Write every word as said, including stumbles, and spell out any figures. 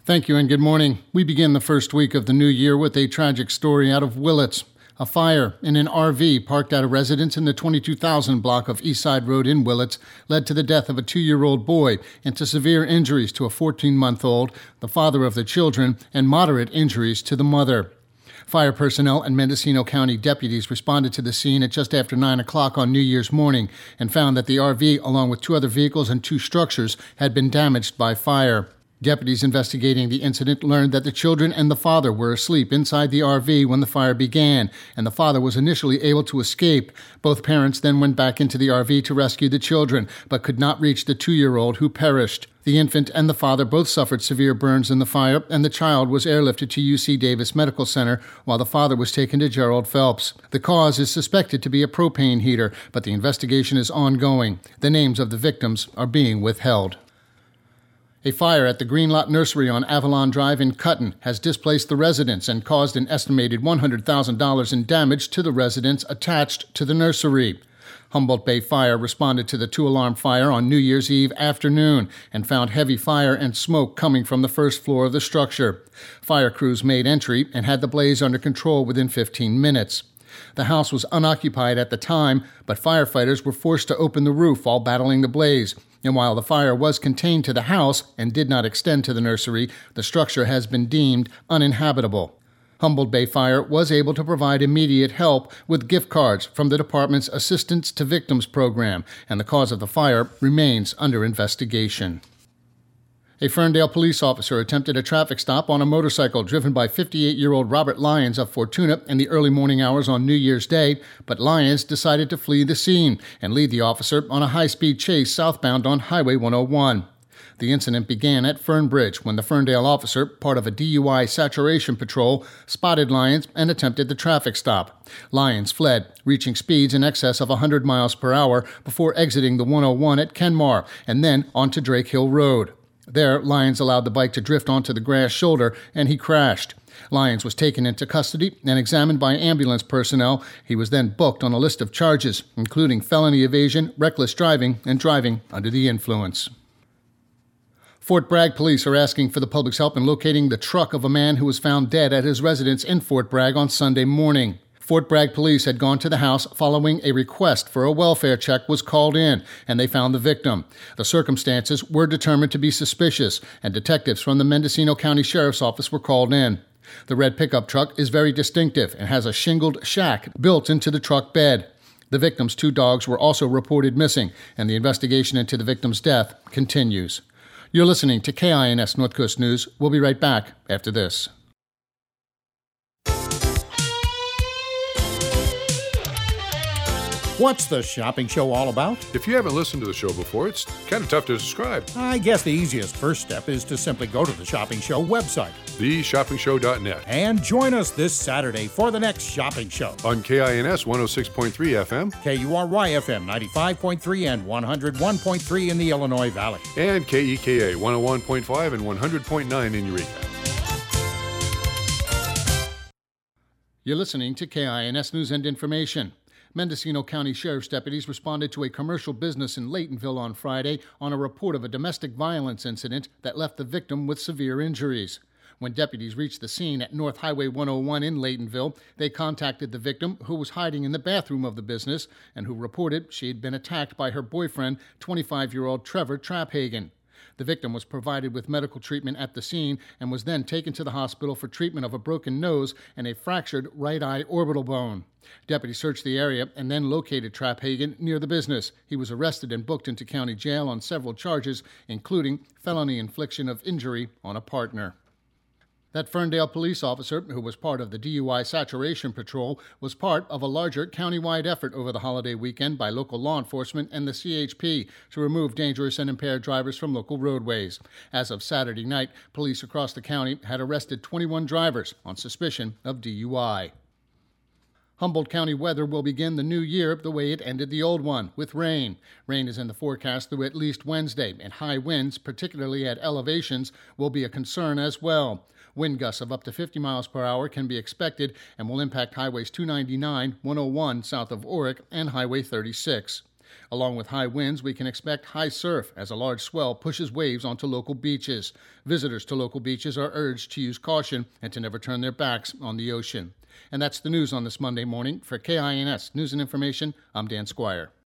Thank you and good morning. We begin the first week of the new year with a tragic story out of Willits. A fire in an R V parked at a residence in the twenty-two thousand block of Eastside Road in Willits led to the death of a two-year-old boy and to severe injuries to a fourteen-month-old, the father of the children, and moderate injuries to the mother. Fire personnel and Mendocino County deputies responded to the scene at just after nine o'clock on New Year's morning and found that the R V, along with two other vehicles and two structures, had been damaged by fire. Deputies investigating the incident learned that the children and the father were asleep inside the R V when the fire began, and the father was initially able to escape. Both parents then went back into the R V to rescue the children, but could not reach the two-year-old who perished. The infant and the father both suffered severe burns in the fire, and the child was airlifted to U C Davis Medical Center, while the father was taken to Gerald Phelps. The cause is suspected to be a propane heater, but the investigation is ongoing. The names of the victims are being withheld. A fire at the Greenlot Nursery on Avalon Drive in Cutton has displaced the residents and caused an estimated one hundred thousand dollars in damage to the residents attached to the nursery. Humboldt Bay Fire responded to the two-alarm fire on New Year's Eve afternoon and found heavy fire and smoke coming from the first floor of the structure. Fire crews made entry and had the blaze under control within fifteen minutes. The house was unoccupied at the time, but firefighters were forced to open the roof while battling the blaze. And while the fire was contained to the house and did not extend to the nursery, the structure has been deemed uninhabitable. Humboldt Bay Fire was able to provide immediate help with gift cards from the department's Assistance to Victims program, and the cause of the fire remains under investigation. A Ferndale police officer attempted a traffic stop on a motorcycle driven by fifty-eight-year-old Robert Lyons of Fortuna in the early morning hours on New Year's Day, but Lyons decided to flee the scene and lead the officer on a high-speed chase southbound on Highway one oh one. The incident began at Fernbridge when the Ferndale officer, part of a D U I saturation patrol, spotted Lyons and attempted the traffic stop. Lyons fled, reaching speeds in excess of one hundred miles per hour before exiting the one oh one at Kenmar and then onto Drake Hill Road. There, Lyons allowed the bike to drift onto the grass shoulder, and he crashed. Lyons was taken into custody and examined by ambulance personnel. He was then booked on a list of charges, including felony evasion, reckless driving, and driving under the influence. Fort Bragg police are asking for the public's help in locating the truck of a man who was found dead at his residence in Fort Bragg on Sunday morning. Fort Bragg police had gone to the house following a request for a welfare check was called in, and they found the victim. The circumstances were determined to be suspicious, and detectives from the Mendocino County Sheriff's Office were called in. The red pickup truck is very distinctive and has a shingled shack built into the truck bed. The victim's two dogs were also reported missing, and the investigation into the victim's death continues. You're listening to K I N S North Coast News. We'll be right back after this. What's the shopping show all about? If you haven't listened to the show before, it's kind of tough to describe. I guess the easiest first step is to simply go to the Shopping Show website, the shopping show dot net, and join us this Saturday for the next shopping show. On K I N S one oh six point three F M, K U R Y F M ninety-five point three and one oh one point three in the Illinois Valley, and K E K A one oh one point five and one hundred point nine in Eureka. You're listening to K I N S News and Information. Mendocino County Sheriff's deputies responded to a commercial business in Laytonville on Friday on a report of a domestic violence incident that left the victim with severe injuries. When deputies reached the scene at North Highway one oh one in Laytonville, they contacted the victim, who was hiding in the bathroom of the business and who reported she had been attacked by her boyfriend, twenty-five-year-old Trevor Traphagen. The victim was provided with medical treatment at the scene and was then taken to the hospital for treatment of a broken nose and a fractured right eye orbital bone. Deputies searched the area and then located Traphagen near the business. He was arrested and booked into county jail on several charges, including felony infliction of injury on a partner. That Ferndale police officer, who was part of the D U I Saturation Patrol, was part of a larger countywide effort over the holiday weekend by local law enforcement and the C H P to remove dangerous and impaired drivers from local roadways. As of Saturday night, police across the county had arrested twenty-one drivers on suspicion of D U I. Humboldt County weather will begin the new year the way it ended the old one, with rain. Rain is in the forecast through at least Wednesday, and high winds, particularly at elevations, will be a concern as well. Wind gusts of up to fifty miles per hour can be expected and will impact highways two ninety-nine, one oh one south of Orick, and Highway thirty-six. Along with high winds, we can expect high surf as a large swell pushes waves onto local beaches. Visitors to local beaches are urged to use caution and to never turn their backs on the ocean. And that's the news on this Monday morning. For K I N S News and Information, I'm Dan Squire.